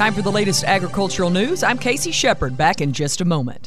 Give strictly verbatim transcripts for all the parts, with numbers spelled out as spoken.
Time for the latest agricultural news. I'm Casey Shepard, back in just a moment.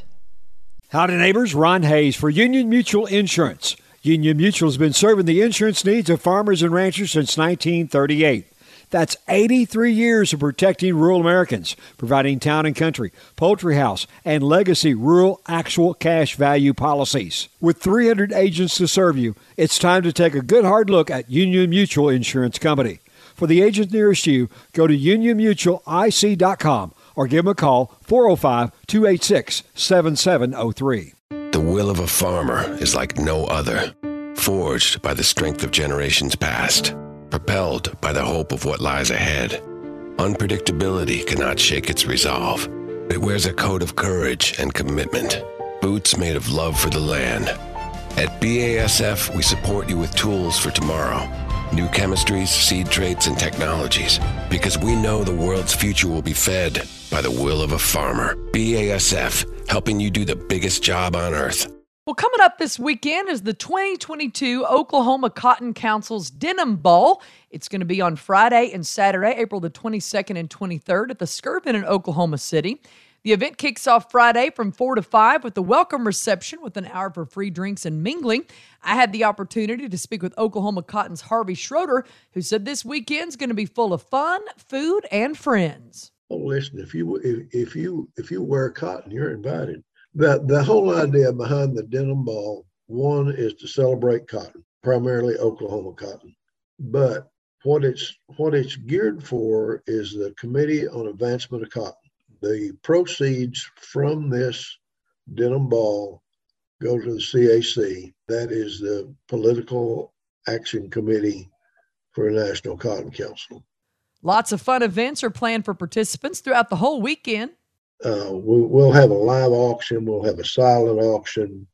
Howdy neighbors, Ron Hayes for Union Mutual Insurance. Union Mutual has been serving the insurance needs of farmers and ranchers since nineteen thirty-eight. That's eighty-three years of protecting rural Americans, providing town and country, poultry house, and legacy rural actual cash value policies. With three hundred agents to serve you, it's time to take a good hard look at Union Mutual Insurance Company. For the agent nearest you, go to union mutual I C dot com or give them a call, four oh five, two eight six, seven seven oh three. The will of a farmer is like no other, forged by the strength of generations past, propelled by the hope of what lies ahead. Unpredictability cannot shake its resolve. It wears a coat of courage and commitment, boots made of love for the land. At B A S F, we support you with tools for tomorrow, new chemistries, seed traits, and technologies, because we know the world's future will be fed by the will of a farmer. B A S F, helping you do the biggest job on earth. Well, coming up this weekend is the twenty twenty-two Oklahoma Cotton Council's Denim Bowl. It's going to be on Friday and Saturday, April the twenty-second and twenty-third at the Skirvin in Oklahoma City. The event kicks off Friday from four to five with a welcome reception with an hour for free drinks and mingling. I had the opportunity to speak with Oklahoma Cotton's Harvey Schroeder, who said this weekend's going to be full of fun, food, and friends. Oh, listen, if you if, if you if you wear cotton, you're invited. The the whole idea behind the Denim Ball, one, is to celebrate cotton, primarily Oklahoma cotton. But what it's what it's geared for is the Committee on Advancement of Cotton. The proceeds from this Denim Ball go to the C A C. That is the Political Action Committee for the National Cotton Council. Lots of fun events are planned for participants throughout the whole weekend. Uh, we, we'll have a live auction. We'll have a silent auction.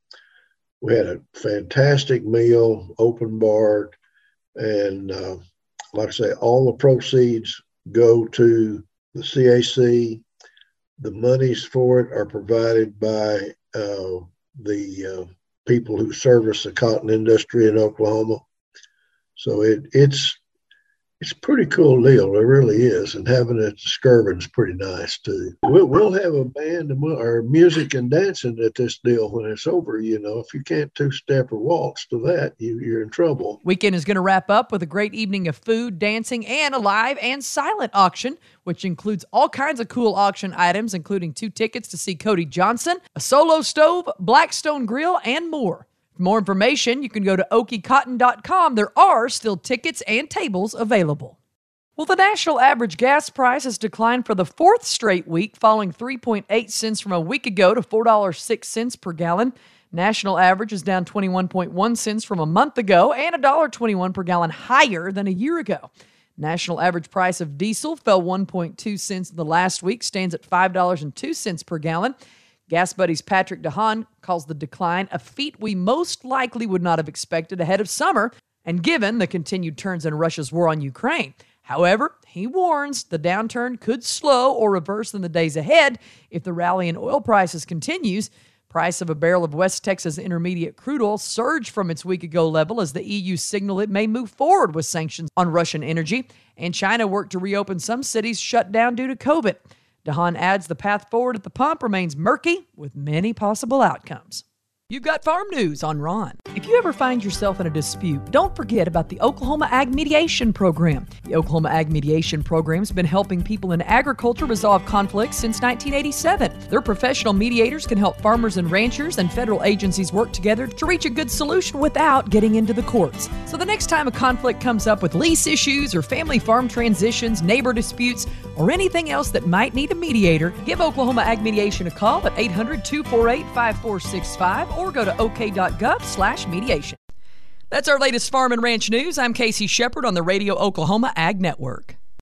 We had a fantastic meal, open bar, and uh, like I say, all the proceeds go to the C A C. The monies for it are provided by uh, the uh, people who service the cotton industry in Oklahoma. So it, it's it's a pretty cool deal. It really is. And having it at Skirvin is pretty nice, too. We'll, we'll have a band and we'll, or music and dancing at this deal when it's over. You know, if you can't two-step or waltz to that, you, you're in trouble. Weekend is going to wrap up with a great evening of food, dancing, and a live and silent auction, which includes all kinds of cool auction items, including two tickets to see Cody Johnson, a solo stove, Blackstone grill, and more. For more information, you can go to okie cotton dot com. There are still tickets and tables available. Well, the national average gas price has declined for the fourth straight week, falling three point eight cents from a week ago to four dollars and six cents per gallon. National average is down twenty-one point one cents from a month ago and one dollar and twenty-one cents per gallon higher than a year ago. National average price of diesel fell one point two cents in the last week, stands at five dollars and two cents per gallon. Gas Buddy's Patrick DeHaan calls the decline a feat we most likely would not have expected ahead of summer, and given the continued turns in Russia's war on Ukraine. However, he warns the downturn could slow or reverse in the days ahead if the rally in oil prices continues. Price of a barrel of West Texas Intermediate crude oil surged from its week-ago level as the E U signaled it may move forward with sanctions on Russian energy, and China worked to reopen some cities shut down due to COVID. DeHaan adds the path forward at the pump remains murky, with many possible outcomes. You've got farm news on Ron. If you ever find yourself in a dispute, don't forget about the Oklahoma Ag Mediation Program. The Oklahoma Ag Mediation Program has been helping people in agriculture resolve conflicts since nineteen eighty-seven. Their professional mediators can help farmers and ranchers and federal agencies work together to reach a good solution without getting into the courts. So the next time a conflict comes up with lease issues or family farm transitions, neighbor disputes, or anything else that might need a mediator, give Oklahoma Ag Mediation a call at eight hundred, two four eight, five four six five or go to ok.gov slash mediation. That's our latest farm and ranch news. I'm Casey Shepard on the Radio Oklahoma Ag Network.